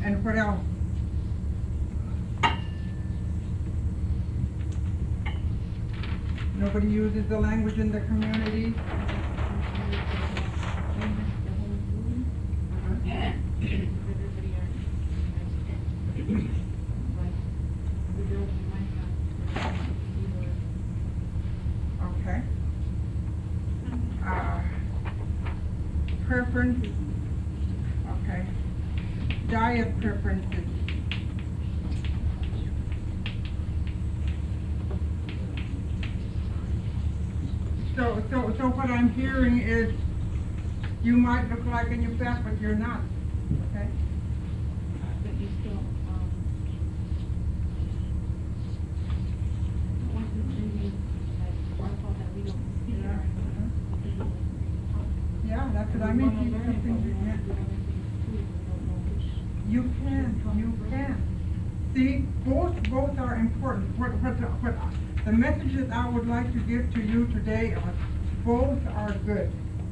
And what else? Nobody uses the language in the community. Okay. Preference. Okay. Diet preferences. So what I'm hearing is you might look like a Inupiaq, but you're not. Okay. But you still, wasn't really like wonderful that we don't speak Yeah. our Yeah, that's what I we mean. wanna Keep learn it, but we something- wanna do other things too, we don't know which. You can. See, both are important. What the message that I would like to give to you today are both are good.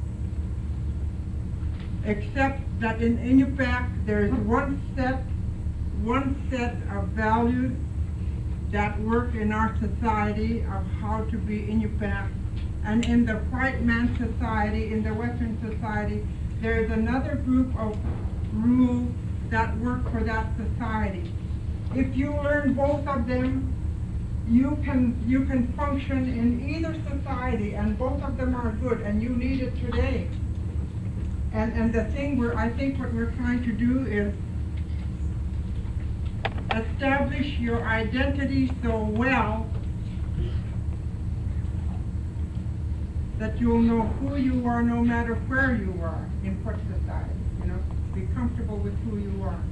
Except that in Inupiaq there is one set of values that work in our society of how to be Inupiaq. And in the white man society, in the Western society, there is another group of rules that work for that society. If you learn both of them, you can function in either society, and both of them are good, and you need it today. And the thing I think what we're trying to do is establish your identity so well that you'll know who you are no matter where you are in what society, you know, be comfortable with who you are.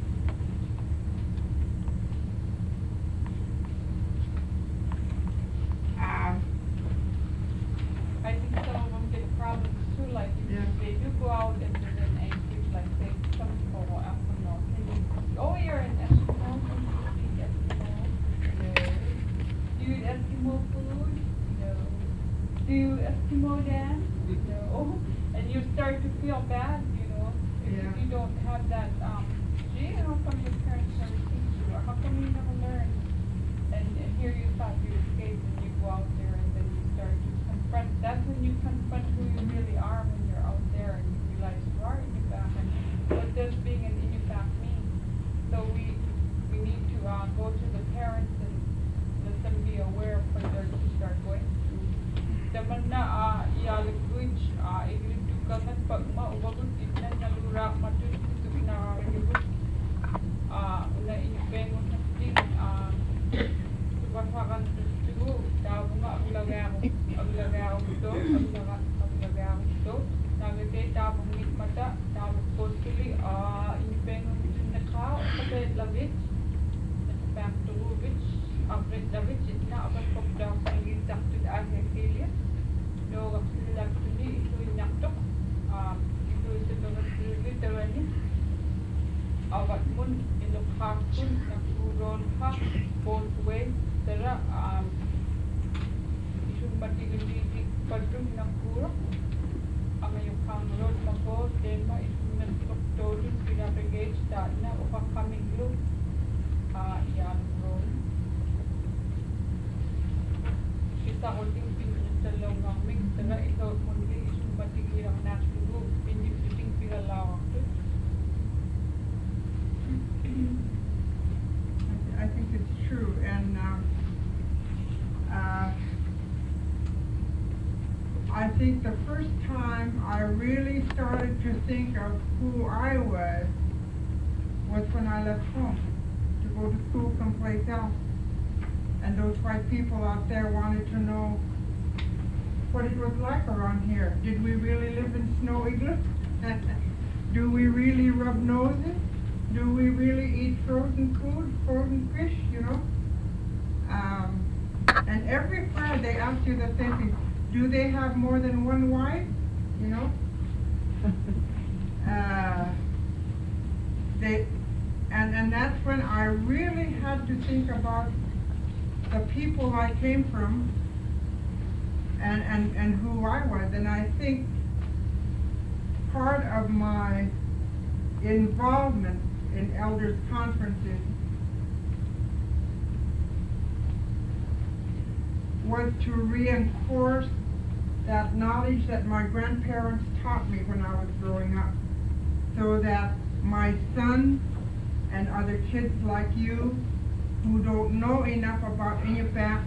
I think some of them get problems too, like if Yeah. they do go out and then angry, like say some people will ask them, no, can you, oh, you're an Eskimo, can you speak Eskimo? No. Do you eat Eskimo food? No. Do you Eskimo dance? No. And you start to feel bad, you know, if Yeah. you don't have that, gee, how come your parents never teach you, or how come you never learn? And here you thought you escaped and you go out there and then you start to confront, that's when you confront who you really are when you're out there and you realize you are Inupiaq and what does being an Inupiaq mean. So we need to go to the parents and let them be aware of what their kids are going through. Daman na language, iglutukaman pag maubagot itnan na lura matut ito inaarigibot. Una Inupengon na sting, Bakakan tugu, tabo nga ang lagay ako ito, nagagay tabo ngit mata, tabo kosili, Inupengon ito na kao, kapit labit, nasapang turubit, apret labit, itna apat pagdaw sa ngit taktud ahya kilia, no kapsila tuni, ito inaktok, ito ito turubit, tarani, awat mun, inukhakun, nakuron ha, both ways, tara, isang matigilig padrong ng kuro, ang ngayong kangrod mako, tema, isang nagtuktolin, pinapagage, dahil na upang kaming loop, yan ron. Kita ko ting pinagdalaw ng ming, tara, ikaw kundi, isang matigilang natulog, pinipiting pinalawak to. I think it's true, and I think the first time I really started to think of who I was when I left home to go to school someplace else. And those white people out there wanted to know what it was like around here. Did we really live in snow igloos? Do we really rub noses? Do we really eat frozen food, frozen fish, you know? And everywhere they ask you the same thing. Do they have more than one wife? You know? And that's when I really had to think about the people I came from and who I was. And I think part of my involvement in elders conferences was to reinforce that knowledge that my grandparents taught me when I was growing up, so that my son and other kids like you who don't know enough about Iñupiaq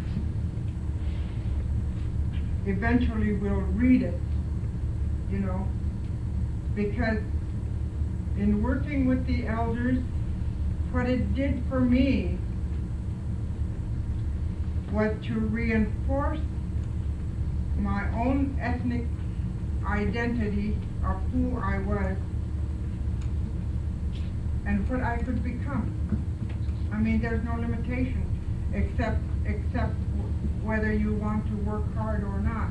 eventually will read it, you know, because in working with the elders, what it did for me was to reinforce my own ethnic identity of who I was and what I could become. I mean, there's no limitation except whether you want to work hard or not.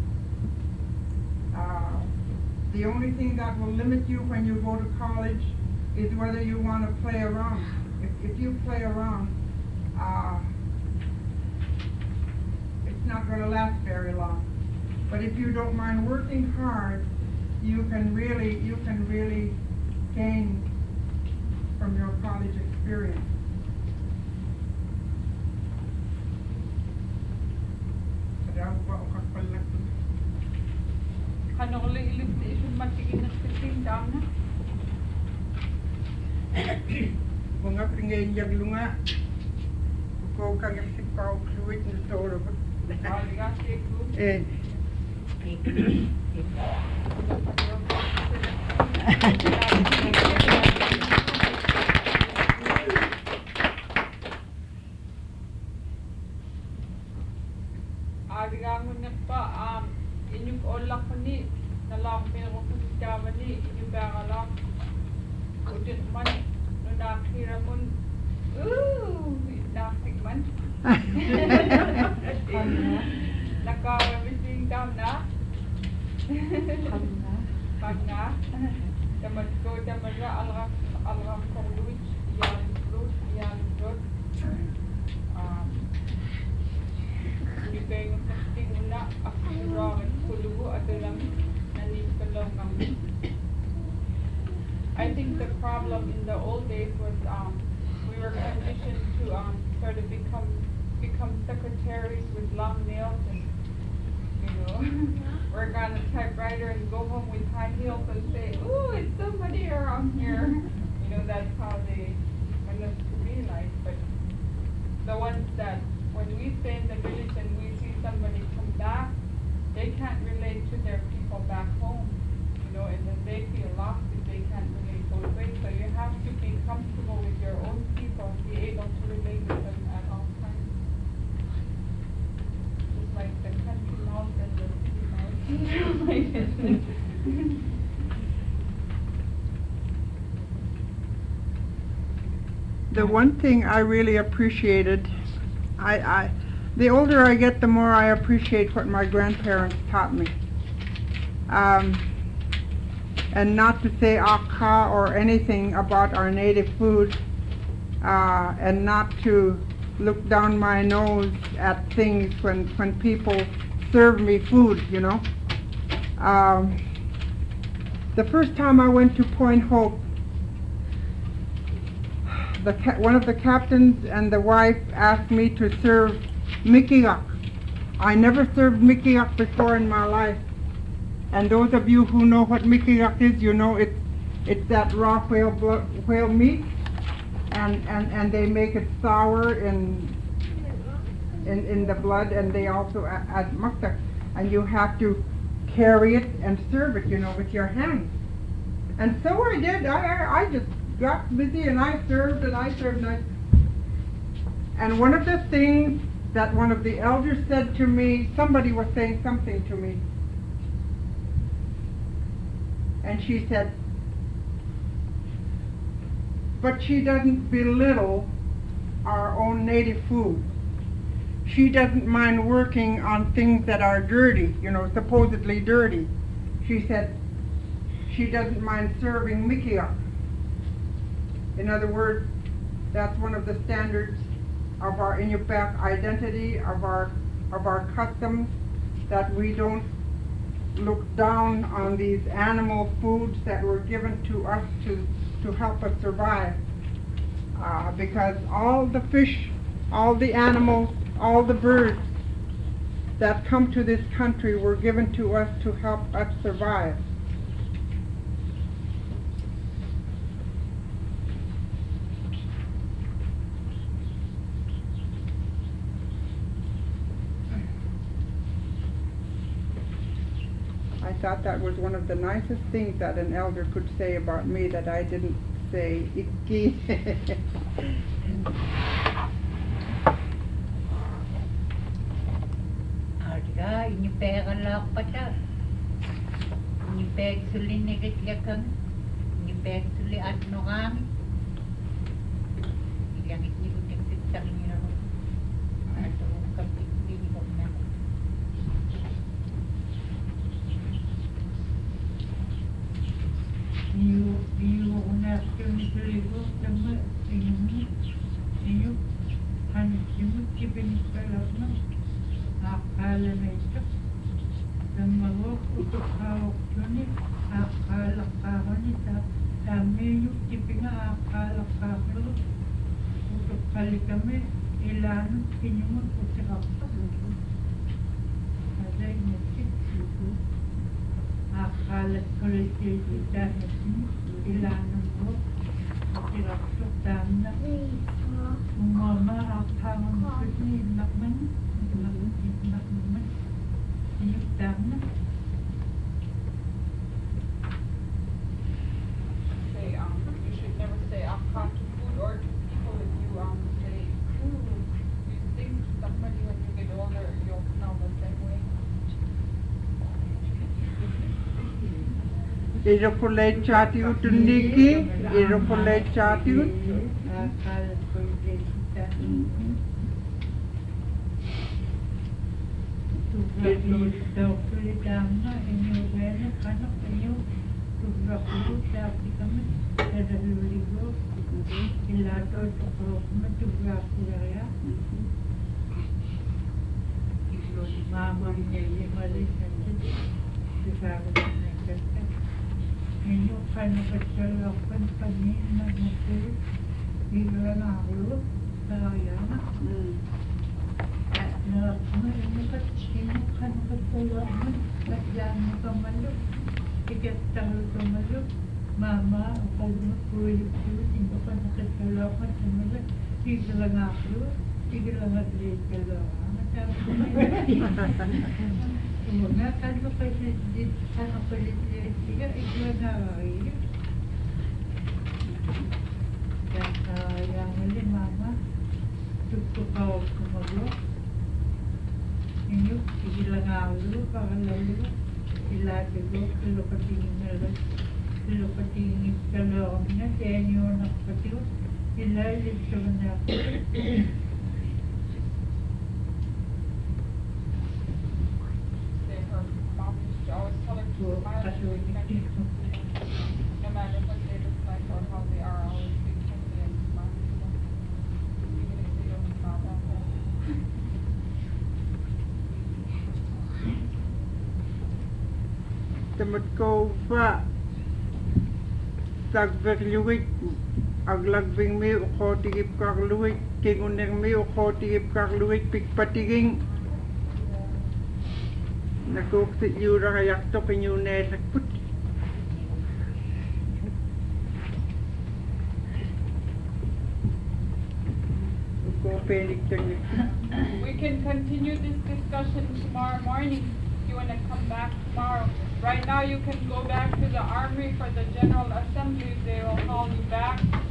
The only thing that will limit you when you go to college is whether you want to play around. If you play around, it's not going to last very long. But if you don't mind working hard, you can really gain from your college experience. Ano ko ilip na isun matigin ng siting dam na? Mga pingin yang lunga, ko kang sipaw fluid na toro. Aliga, siku. Eh. Aliga mo na pa, inyong olak ko ni, nalang meron ko si Java ni, inyong bakalak. Udin man, no nakira mo, nakik man. Nakawamising daw na. Pag na. Daman ko, daman na, alrak ko luwit, iyan fruit, iyan fruit. Hindi kayo ng kasting una, ako rawin kulugo, ato lang nanipalaw kami. I think the problem in the old days was we were conditioned to sort of become secretaries with long nails and, you know, work on a typewriter and go home with high heels and say, "Ooh, it's somebody around here." You know, that's how they kind of realize. But the ones that, when we stay in the village and we see somebody come back, they can't relate to their people back home, you know, and then they feel lost if they can't relate both ways. So you have to be comfortable with your own people, be able to relate with them at all times. Just like the country mouse and the city mouse. The one thing I really appreciated, the older I get, the more I appreciate what my grandparents taught me. And not to say akka or anything about our native food, and not to look down my nose at things when people serve me food, you know. The first time I went to Point Hope, one of the captains and the wife asked me to serve mikiak. I never served mikiak before in my life. And those of you who know what mikiak is, you know it's that raw whale meat, and they make it sour in the blood, and they also add maktak, and you have to carry it and serve it, you know, with your hands. And so I did. I just got busy and I served. And one of the things that one of the elders said to me, somebody was saying something to me, and she said, but she doesn't belittle our own native food. She doesn't mind working on things that are dirty, you know, supposedly dirty. She said she doesn't mind serving mikiak. In other words, that's one of the standards of our Iñupiaq identity, of our customs, that we don't look down on these animal foods that were given to us to to help us survive. Because all the fish, all the animals, all the birds that come to this country were given to us to help us survive. I thought that was one of the nicest things that an elder could say about me, that I didn't say icky. Arga, ini pera lah pada. Ini peg suli negit yakan. Ini peg suli at nokang. Yang ini kuting titang ni naman. Ato kapit ni ko na. Iyo una kung suli ko tama iyo hanis yung kipin kalap na. Akala na ito. Namawak utok hawak yun eh. Akala ka ni dami yung kipin nga akala ka pero utok kali kami ilan kinyumot utok ako. Ada inakit. Akala ko ulit yung dahil ilan mo utok ako dami na. Mama akala mo kasi nakman. Say, you should never say to food or to people if you say, you think somebody when you get older, you'll smell the same way. Irokulay chati utundiki, irokulay chati ut. Akala ko yung daw kulitama inyo bueno kanak inyo tugrakulo dati kami ada luligo ilato to matugrakulo ya ilo di mama niya yung malis na sabi na kanta inyo kanapatalapan panin na natin ilo na ako kaya na Mama, ako kulit hindi ko nakasalamat sa mga tigil lang ako, tigil lang at-least ka lang. Nga, kano pa siya, tigil na ay. Kaya nga mama, tutukaw kumago. Inyo, tigil lang ako, pakalayo. Ilati ko, pilopatingin ka lang na, kaya nyo nakapatiw. Ilalit ka na ako. Say her mom used to always tell her to smile and be connected to people. No matter what they look like or how they are, always be friendly and smile to them. Even if they don't smile that way. Tamat ko pa tagverluit aglagbing mi uko tigip kakluit king uneng mi uko tigip kakluit pikpatiging nakuksit yura kayak to kinyune sakput uko pelik tanyik. We can continue this discussion tomorrow morning if you want to come back tomorrow. Right now you can go back to the armory for the General Assembly. They will call you back.